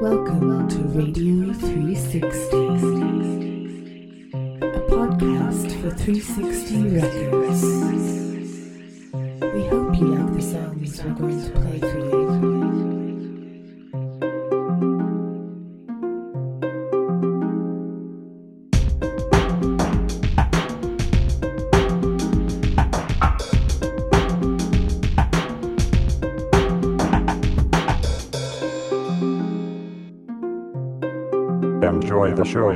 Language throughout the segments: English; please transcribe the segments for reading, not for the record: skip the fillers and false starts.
Welcome to Radio 360, a podcast for 360 Records. We hope you like the songs we're going to play for you. Enjoy the show.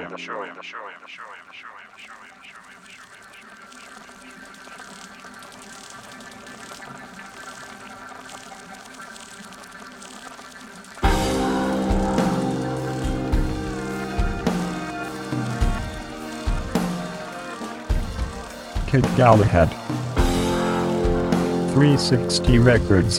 Kid Galahad, 360 Records.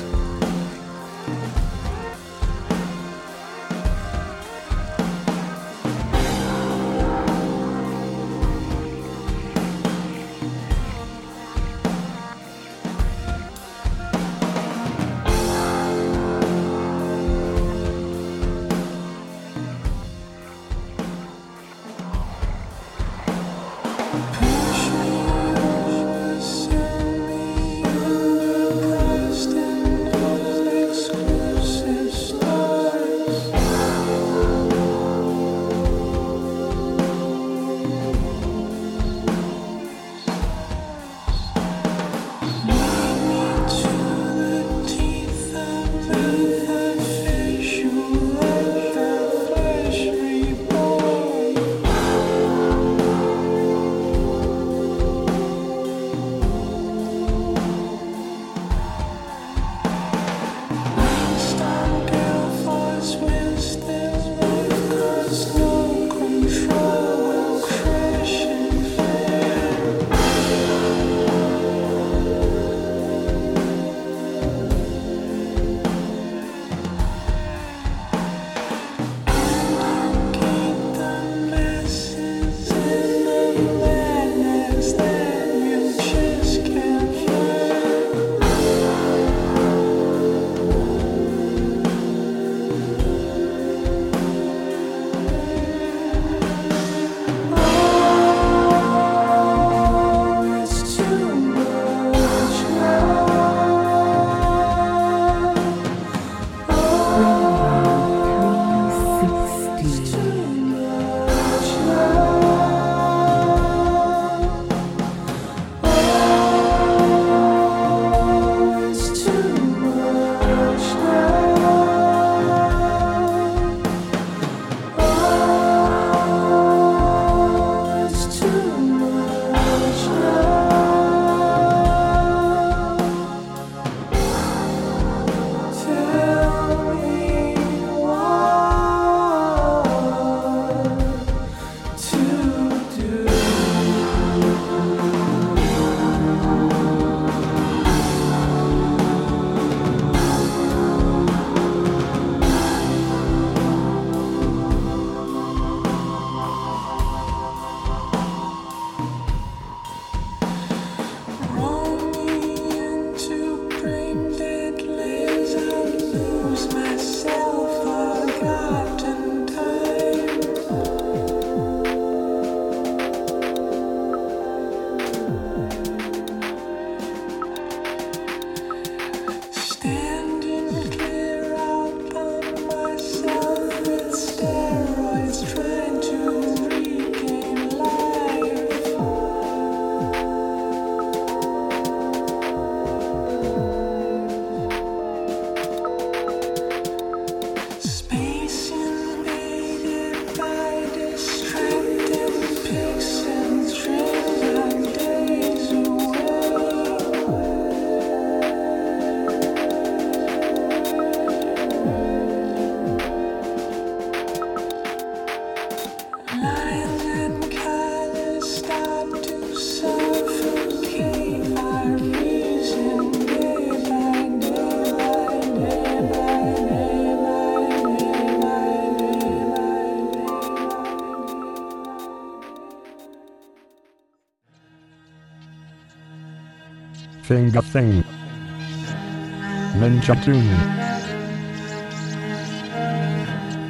Finger Thing, Ninja Tune.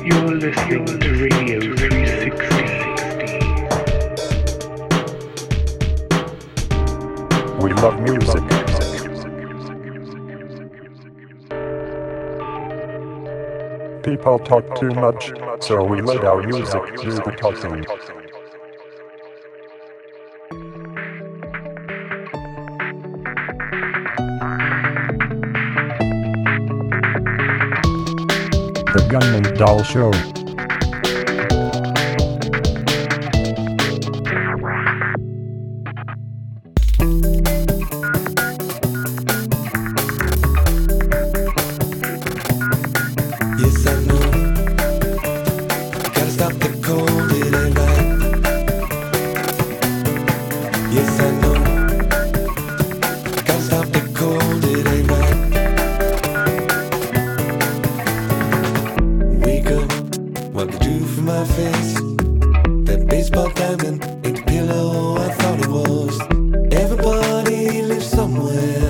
You're listening to Radio 360. We love music. People talk too much, so we let our music do the talking. The Gunman Doll Show. Yes, I know. Gotta stop the cold, it ain't right. Yes, I know. Gotta stop the cold, it ain't right. Wake up, what to do for my face? That baseball diamond ain't the pillow I thought it was. Everybody lives somewhere.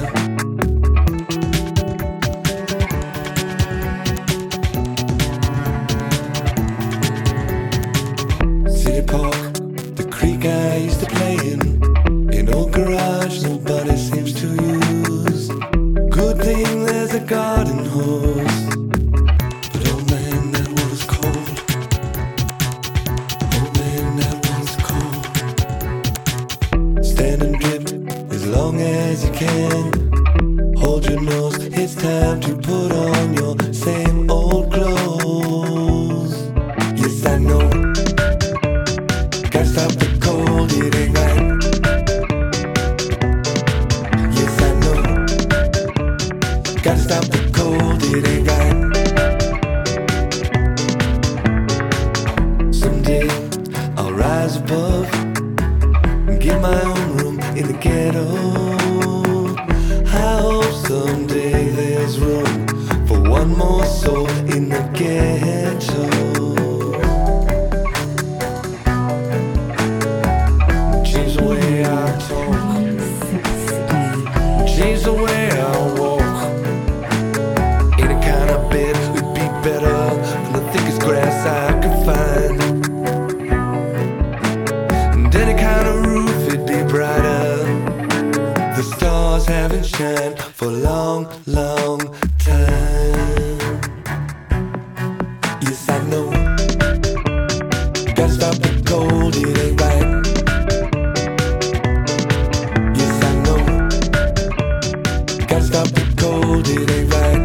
City Park, the creek I used to play in. An old garage nobody seems to use. Good thing there's a garden hose. But oh man, that water's cold. Oh man, that water's cold. Stand and drip as long as you can. Hold your nose, it's time to put on your same old clothes. Yes, I know. Gotta stop the cold, it ain't right. Yes, I know. Gotta stop the cold, it ain't right. Someday I'll rise above and get my own room in the ghetto. I hope someday there's room for one more soul in the ghetto. Change the way I talk, 360. change the way I walk. Any kind of bed would be better than the thickest grass I could find. And any kind of roof, it'd be brighter. The stars haven't shined for a long, long time. Yes, I know. Gotta stop the cold, it ain't right. Yes, I know. Gotta stop the cold, it ain't right.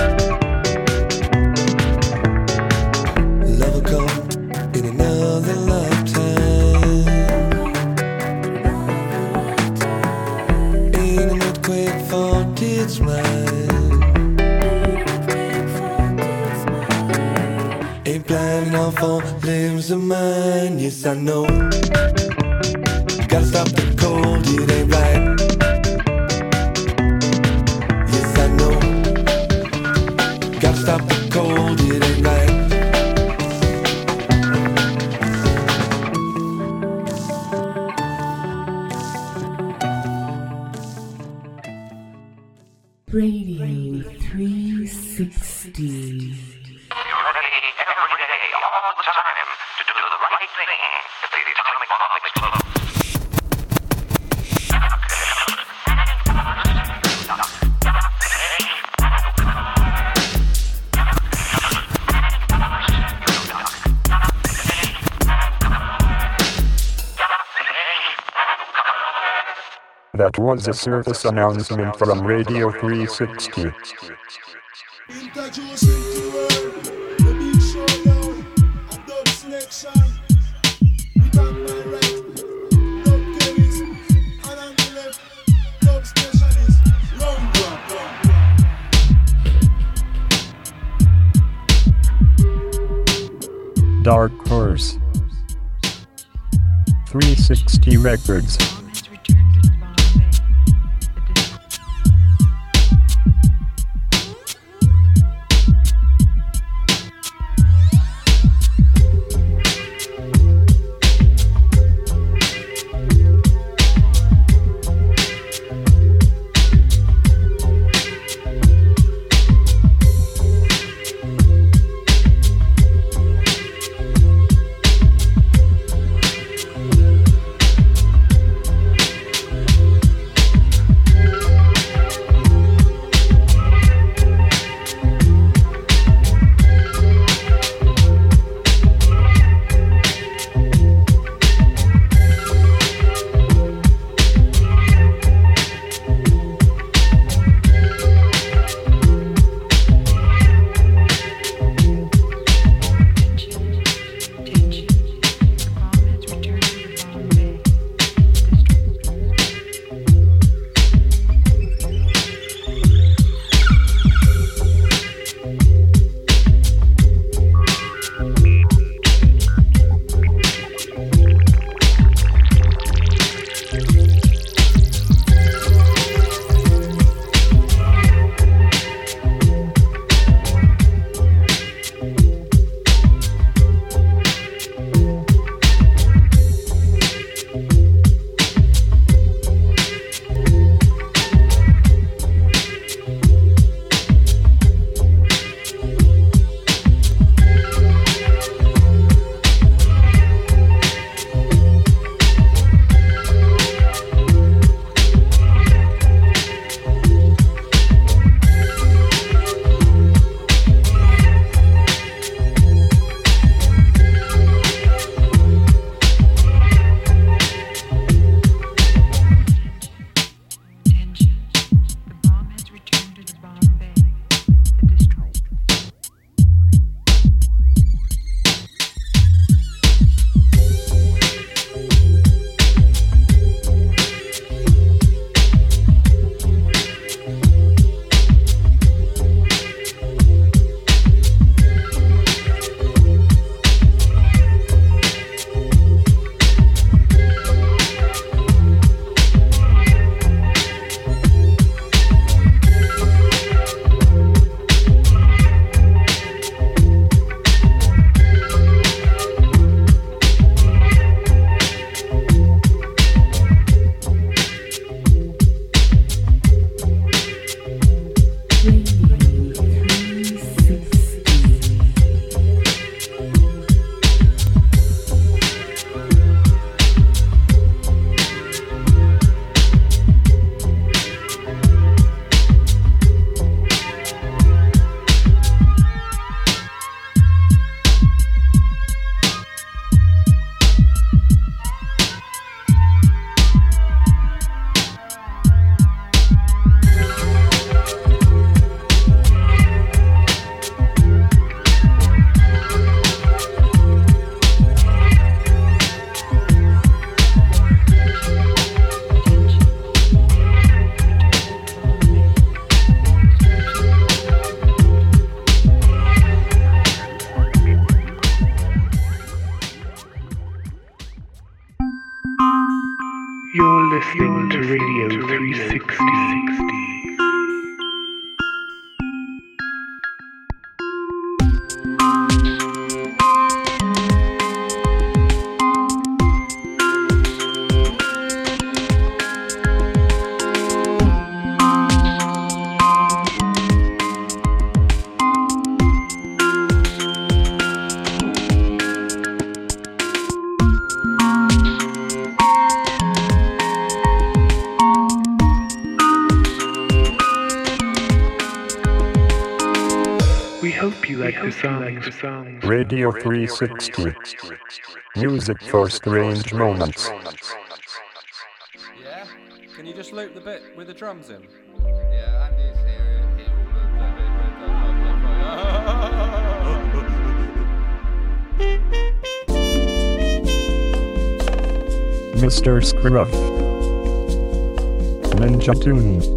Love will come in another lifetime. Ain't an earthquake fault, it's mine. Ain't blind enough for limbs of mine. Yes, I know. Gotta stop the cold, it ain't right. Yes, I know. Gotta stop the cold, it ain't right. Radio 360. You're ready every day, all the time, to do the right thing at the Atomic Bombs Club. That was a service announcement from Radio 360. Introducing the world, the big showdown, a dub selection. With on my right, dub chemist, and on the left, dub specialist. Round one. Dark Horse. 360 Records. You're listening to Radio 360. The songs. Radio 360. Music for strange moments. Yeah? Can you just loop the bit with the drums in? Yeah, Andy's here. Mr. Scruff. Ninja Tune.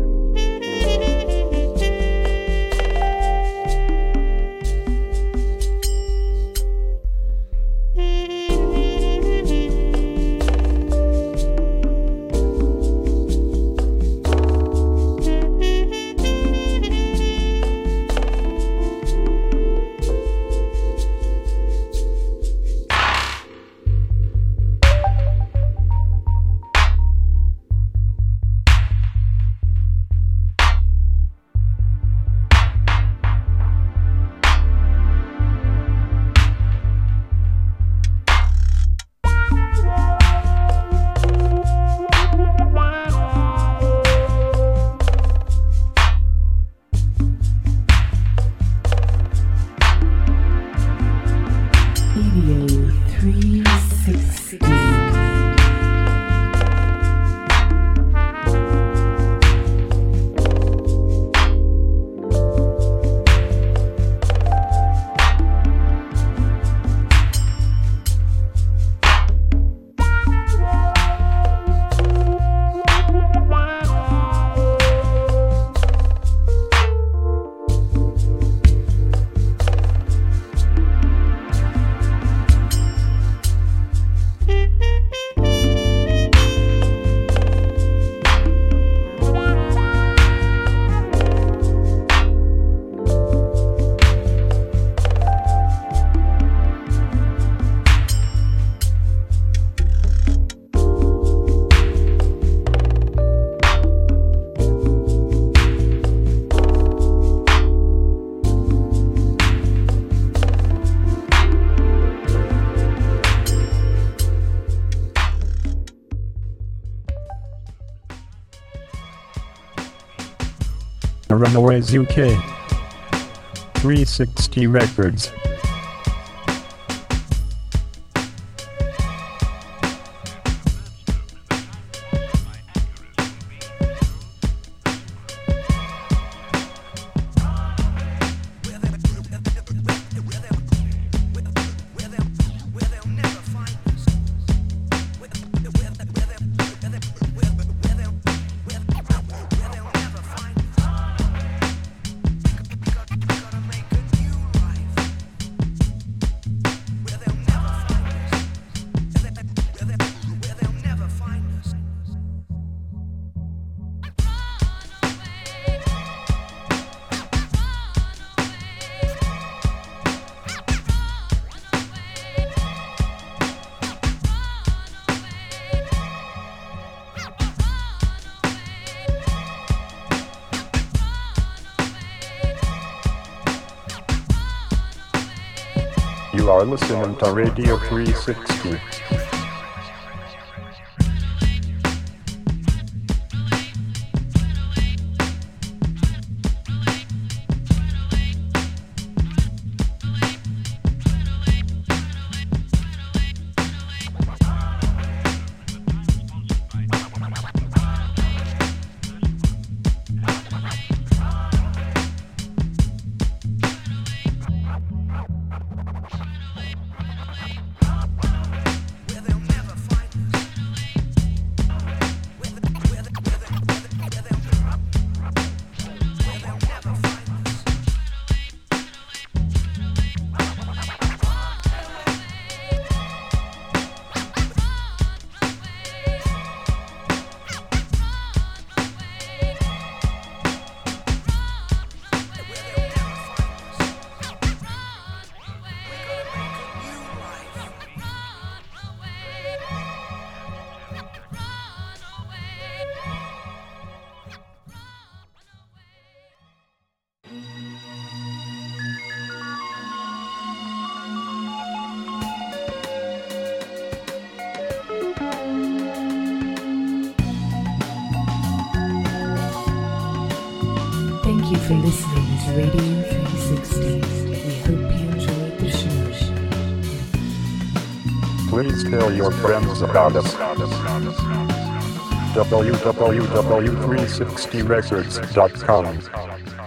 Runaways UK 360 Records. You are listening to Radio 360. you for listening to Radio 360. We hope you enjoyed the show. Please tell your friends about us. www.360records.com